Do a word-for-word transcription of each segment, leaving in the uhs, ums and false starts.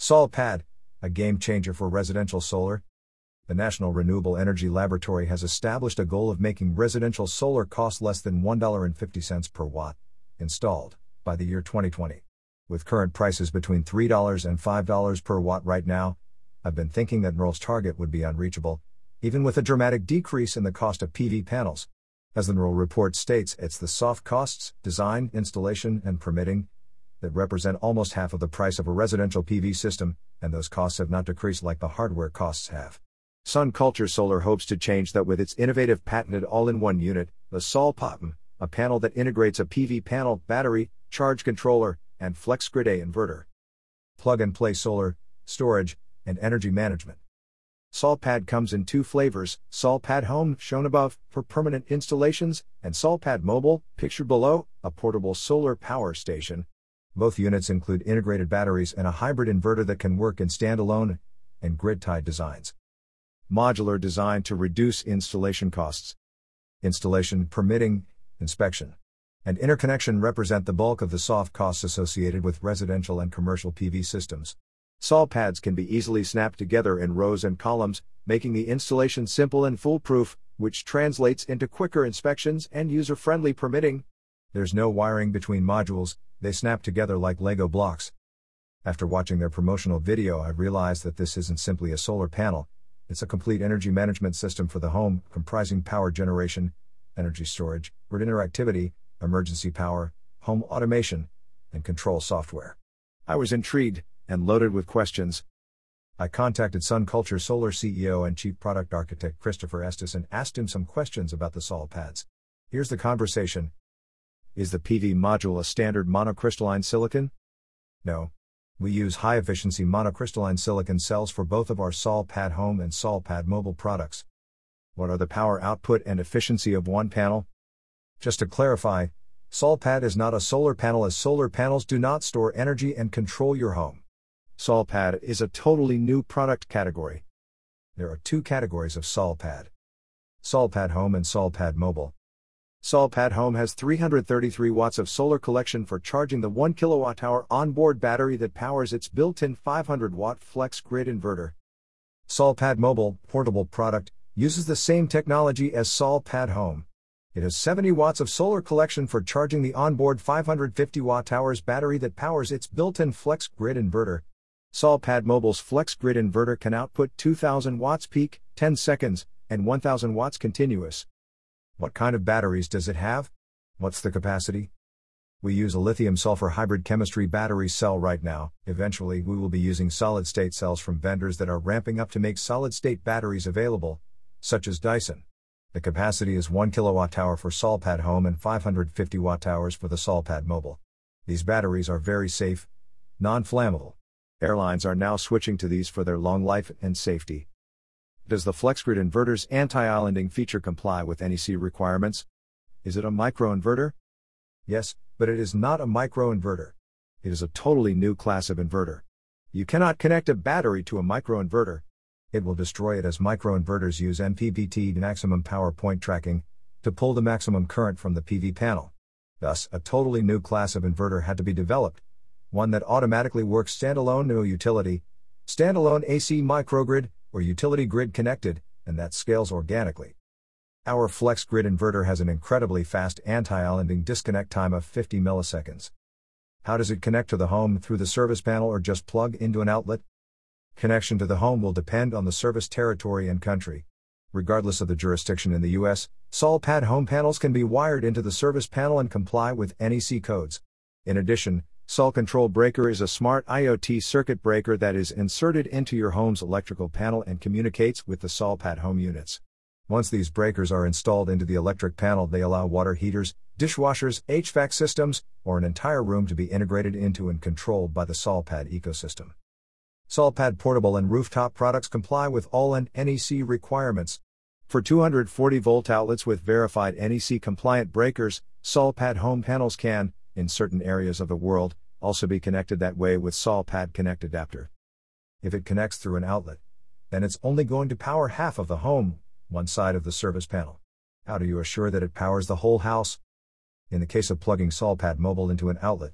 SolPad, a game changer for residential solar. The National Renewable Energy Laboratory has established a goal of making residential solar cost less than one dollar and fifty cents per watt installed by the year twenty twenty. With current prices between three dollars and five dollars per watt right now, I've been thinking that N R L's target would be unreachable, even with a dramatic decrease in the cost of P V panels. As the N R L report states, it's the soft costs, design, installation, and permitting, that represent almost half of the price of a residential P V system, and those costs have not decreased like the hardware costs have. Sun Culture Solar hopes to change that with its innovative patented all-in-one unit, the SolPad, a panel that integrates a P V panel, battery, charge controller, and FlexGrid A inverter. Plug-and-play solar, storage, and energy management. SolPad comes in two flavors, SolPad Home, shown above, for permanent installations, and SolPad Mobile, pictured below, a portable solar power station. Both units include integrated batteries and a hybrid inverter that can work in standalone and grid-tied designs. Modular design to reduce installation costs. Installation, permitting, inspection, and interconnection represent the bulk of the soft costs associated with residential and commercial P V systems. SolPads can be easily snapped together in rows and columns, making the installation simple and foolproof, which translates into quicker inspections and user-friendly permitting. There's no wiring between modules, they snap together like Lego blocks. After watching their promotional video, I realized that this isn't simply a solar panel, it's a complete energy management system for the home, comprising power generation, energy storage, grid interactivity, emergency power, home automation, and control software. I was intrigued and loaded with questions. I contacted Sun Culture Solar C E O and Chief Product Architect Christopher Estes and asked him some questions about the SolPads. Here's the conversation. Is the P V module a standard monocrystalline silicon? No. We use high-efficiency monocrystalline silicon cells for both of our SolPad Home and SolPad Mobile products. What are the power output and efficiency of one panel? Just to clarify, SolPad is not a solar panel, as solar panels do not store energy and control your home. SolPad is a totally new product category. There are two categories of SolPad: SolPad Home and SolPad Mobile. SolPad Home has three hundred thirty-three watts of solar collection for charging the one kilowatt hour onboard battery that powers its built-in five hundred watt FlexGrid inverter. SolPad Mobile, portable product, uses the same technology as SolPad Home. It has seventy watts of solar collection for charging the onboard five hundred fifty watt hours battery that powers its built-in FlexGrid inverter. SolPad Mobile's FlexGrid inverter can output two thousand watts peak, ten seconds, and one thousand watts continuous. What kind of batteries does it have? What's the capacity? We use a lithium-sulfur hybrid chemistry battery cell right now. Eventually, we will be using solid-state cells from vendors that are ramping up to make solid-state batteries available, such as Dyson. The capacity is one kilowatt hour for SolPad Home and five hundred fifty watt hours for the SolPad Mobile. These batteries are very safe, non-flammable. Airlines are now switching to these for their long life and safety. Does the FlexGrid inverter's anti-islanding feature comply with N E C requirements? Is it a microinverter? Yes, but it is not a microinverter. It is a totally new class of inverter. You cannot connect a battery to a microinverter. It will destroy it, as microinverters use M P P T, maximum power point tracking, to pull the maximum current from the P V panel. Thus, a totally new class of inverter had to be developed, one that automatically works standalone, no utility, standalone A C microgrid, or utility grid connected, and that scales organically. Our FlexGrid inverter has an incredibly fast anti-islanding disconnect time of fifty milliseconds. How does it connect to the home? Through the service panel or just plug into an outlet? Connection to the home will depend on the service territory and country. Regardless of the jurisdiction in the U S, SolPad Home panels can be wired into the service panel and comply with N E C codes. In addition, Sol Control Breaker is a smart IoT circuit breaker that is inserted into your home's electrical panel and communicates with the SolPad Home units. Once these breakers are installed into the electric panel, they allow water heaters, dishwashers, H V A C systems, or an entire room to be integrated into and controlled by the SolPad ecosystem. SolPad portable and rooftop products comply with all N E C requirements. For two hundred forty volt outlets with verified N E C compliant breakers, SolPad Home panels can, in certain areas of the world, also be connected that way with SolPad Connect adapter. If it connects through an outlet, then it's only going to power half of the home, one side of the service panel. How do you assure that it powers the whole house? In the case of plugging SolPad Mobile into an outlet,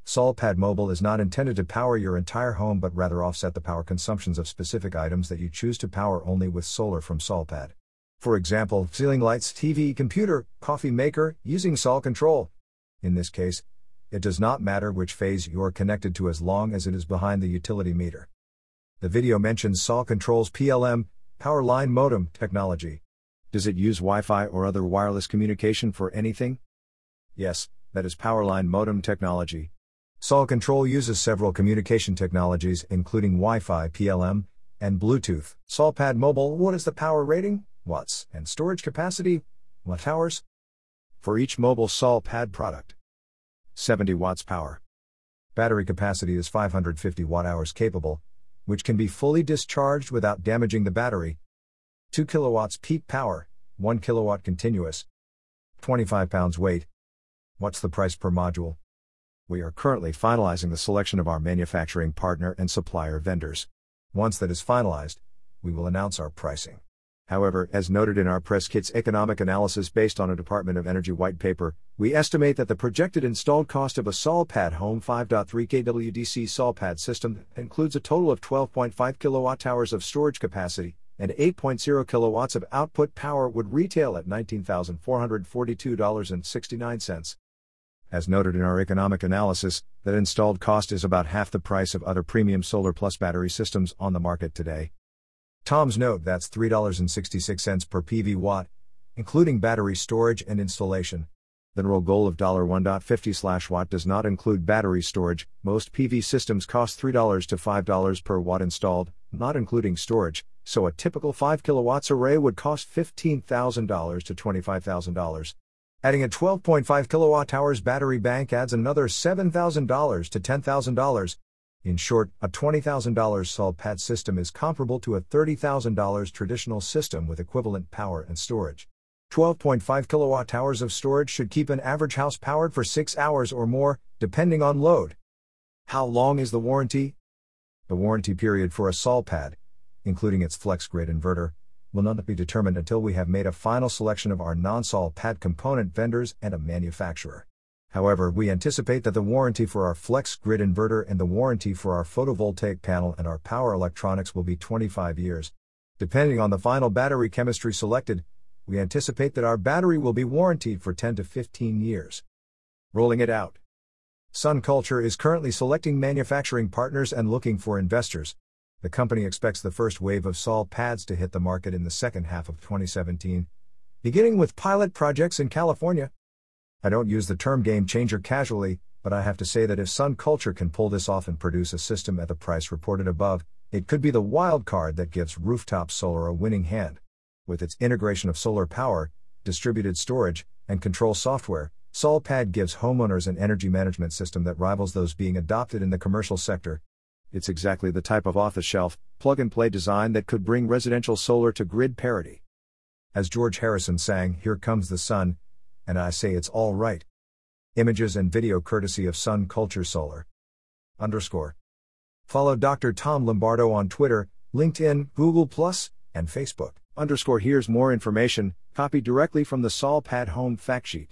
SolPad Mobile is not intended to power your entire home but rather offset the power consumptions of specific items that you choose to power only with solar from SolPad. For example, ceiling lights, T V, computer, coffee maker, using Sol Control. In this case, it does not matter which phase you are connected to as long as it is behind the utility meter. The video mentions Sol Control's P L M, Power Line Modem, technology. Does it use Wi-Fi or other wireless communication for anything? Yes, that is Power Line Modem technology. Sol Control uses several communication technologies including Wi-Fi, P L M, and Bluetooth. SolPad Mobile, what is the power rating, watts, and storage capacity, watt hours? For each mobile SolPad product. seventy watts power. Battery capacity is five hundred fifty watt hours capable, which can be fully discharged without damaging the battery. two kilowatts peak power, one kilowatt continuous. twenty-five pounds weight. What's the price per module? We are currently finalizing the selection of our manufacturing partner and supplier vendors. Once that is finalized, we will announce our pricing. However, as noted in our press kit's economic analysis based on a Department of Energy white paper, we estimate that the projected installed cost of a SolPad Home five point three kilowatt D C SolPad system includes a total of twelve point five kilowatt hours of storage capacity, and eight point zero kilowatts of output power would retail at nineteen thousand four hundred forty-two dollars and sixty-nine cents. As noted in our economic analysis, that installed cost is about half the price of other premium solar plus battery systems on the market today. Tom's note, that's three dollars and sixty-six cents per P V watt, including battery storage and installation. The N R O goal of one dollar fifty slash watt does not include battery storage. Most P V systems cost three dollars to five dollars per watt installed, not including storage, so a typical five kilowatts array would cost fifteen thousand dollars to twenty-five thousand dollars. Adding a twelve point five kilowatt hours battery bank adds another seven thousand dollars to ten thousand dollars. In short, a twenty thousand dollars SolPad system is comparable to a thirty thousand dollars traditional system with equivalent power and storage. twelve point five kilowatt hours of storage should keep an average house powered for six hours or more, depending on load. How long is the warranty? The warranty period for a SolPad, including its FlexGrid inverter, will not be determined until we have made a final selection of our non-SolPad component vendors and a manufacturer. However, we anticipate that the warranty for our FlexGrid inverter and the warranty for our photovoltaic panel and our power electronics will be twenty-five years. Depending on the final battery chemistry selected, we anticipate that our battery will be warranted for ten to fifteen years. Rolling it out. SunCulture is currently selecting manufacturing partners and looking for investors. The company expects the first wave of SolPads to hit the market in the second half of twenty seventeen, beginning with pilot projects in California. I don't use the term game changer casually, but I have to say that if SunCulture can pull this off and produce a system at the price reported above, it could be the wild card that gives rooftop solar a winning hand. With its integration of solar power, distributed storage, and control software, SolPad gives homeowners an energy management system that rivals those being adopted in the commercial sector. It's exactly the type of off-the-shelf, plug-and-play design that could bring residential solar to grid parity. As George Harrison sang, "Here Comes the Sun," and I say it's all right. Images and video courtesy of SunCulture Solar. Underscore. Follow Doctor Tom Lombardo on Twitter, LinkedIn, Google Plus, and Facebook. Underscore. Here's more information, copied directly from the SolPad Home Factsheet.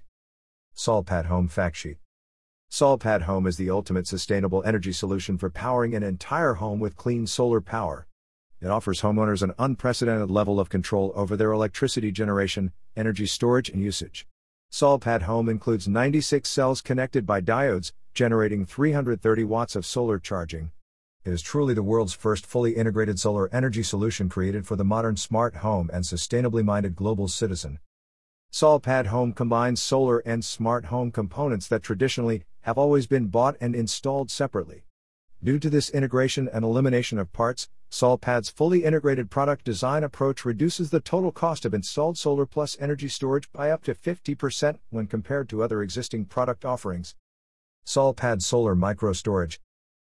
SolPad Home Factsheet. SolPad Home is the ultimate sustainable energy solution for powering an entire home with clean solar power. It offers homeowners an unprecedented level of control over their electricity generation, energy storage, and usage. SolPad Home includes ninety-six cells connected by diodes, generating three hundred thirty watts of solar charging. It is truly the world's first fully integrated solar energy solution created for the modern smart home and sustainably minded global citizen. SolPad Home combines solar and smart home components that traditionally have always been bought and installed separately. Due to this integration and elimination of parts, SolPad's fully integrated product design approach reduces the total cost of installed solar plus energy storage by up to fifty percent when compared to other existing product offerings. SolPad Solar Micro Storage.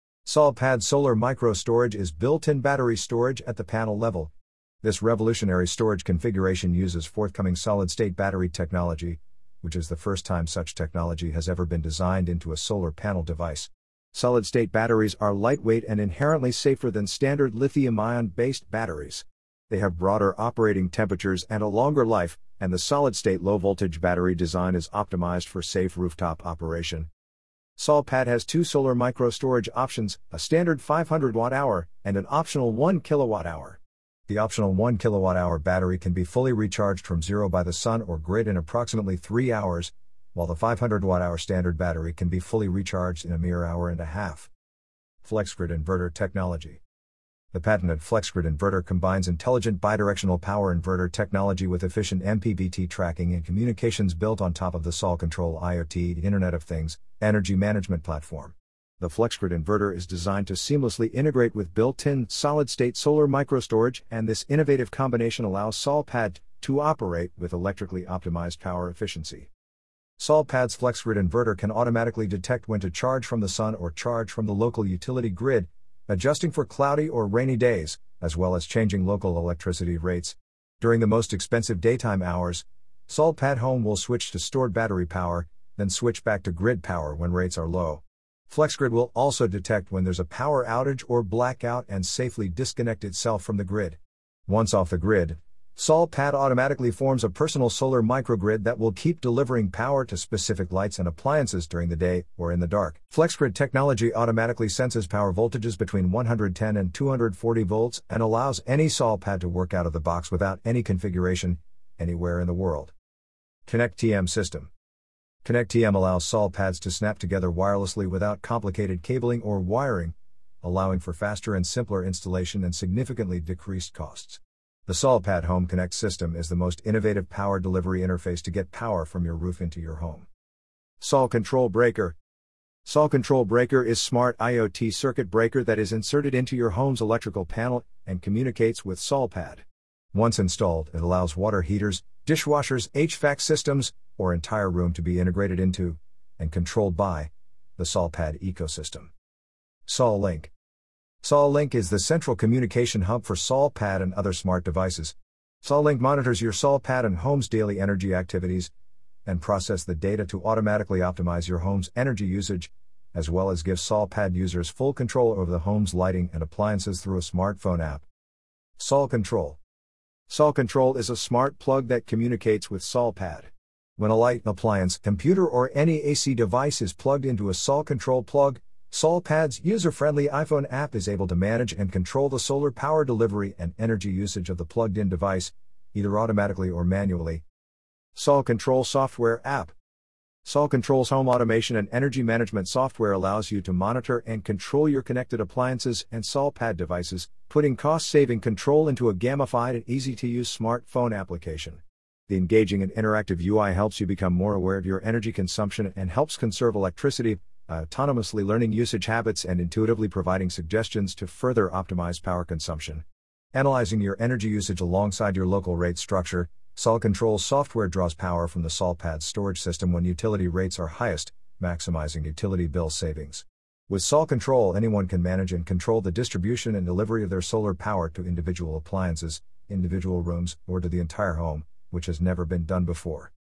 SolPad Solar Micro Storage is built-in battery storage at the panel level. This revolutionary storage configuration uses forthcoming solid-state battery technology, which is the first time such technology has ever been designed into a solar panel device. Solid-state batteries are lightweight and inherently safer than standard lithium-ion-based batteries. They have broader operating temperatures and a longer life, and the solid-state low-voltage battery design is optimized for safe rooftop operation. SolPad has two solar micro storage options, a standard five hundred watt hour and an optional one kilowatt hour. The optional one kilowatt hour battery can be fully recharged from zero by the sun or grid in approximately three hours, while the five hundred watt hour standard battery can be fully recharged in a mere hour and a half. FlexGrid Inverter Technology. The patented FlexGrid inverter combines intelligent bidirectional power inverter technology with efficient M P B T tracking and communications built on top of the SolControl IoT Internet of Things energy management platform. The FlexGrid inverter is designed to seamlessly integrate with built-in solid-state solar microstorage, and this innovative combination allows SolPad to operate with electrically optimized power efficiency. SolPad's FlexGrid inverter can automatically detect when to charge from the sun or charge from the local utility grid, adjusting for cloudy or rainy days, as well as changing local electricity rates. During the most expensive daytime hours, SolPad Home will switch to stored battery power, then switch back to grid power when rates are low. FlexGrid will also detect when there's a power outage or blackout and safely disconnect itself from the grid. Once off the grid, SolPad automatically forms a personal solar microgrid that will keep delivering power to specific lights and appliances during the day or in the dark. FlexGrid technology automatically senses power voltages between one hundred ten and two hundred forty volts and allows any SolPad to work out of the box without any configuration, anywhere in the world. ConnectTM System. ConnectTM allows SolPads to snap together wirelessly without complicated cabling or wiring, allowing for faster and simpler installation and significantly decreased costs. The SolPad Home Connect system is the most innovative power delivery interface to get power from your roof into your home. SolControl Breaker. SolControl Breaker is smart IoT circuit breaker that is inserted into your home's electrical panel and communicates with SolPad. Once installed, it allows water heaters, dishwashers, H V A C systems, or entire room to be integrated into and controlled by the SolPad ecosystem. SolLink. SolLink is the central communication hub for SolPad and other smart devices. SolLink monitors your SolPad and home's daily energy activities and process the data to automatically optimize your home's energy usage, as well as give SolPad users full control over the home's lighting and appliances through a smartphone app. SolControl. SolControl is a smart plug that communicates with SolPad. When a light, appliance, computer or any A C device is plugged into a SolControl plug, SolPad's user-friendly iPhone app is able to manage and control the solar power delivery and energy usage of the plugged-in device, either automatically or manually. SolControl Software App. SolControl's home automation and energy management software allows you to monitor and control your connected appliances and SolPad devices, putting cost-saving control into a gamified and easy-to-use smartphone application. The engaging and interactive U I helps you become more aware of your energy consumption and helps conserve electricity, autonomously learning usage habits and intuitively providing suggestions to further optimize power consumption. Analyzing your energy usage alongside your local rate structure, SolControl software draws power from the SolPad storage system when utility rates are highest, maximizing utility bill savings. With SolControl, anyone can manage and control the distribution and delivery of their solar power to individual appliances, individual rooms, or to the entire home, which has never been done before.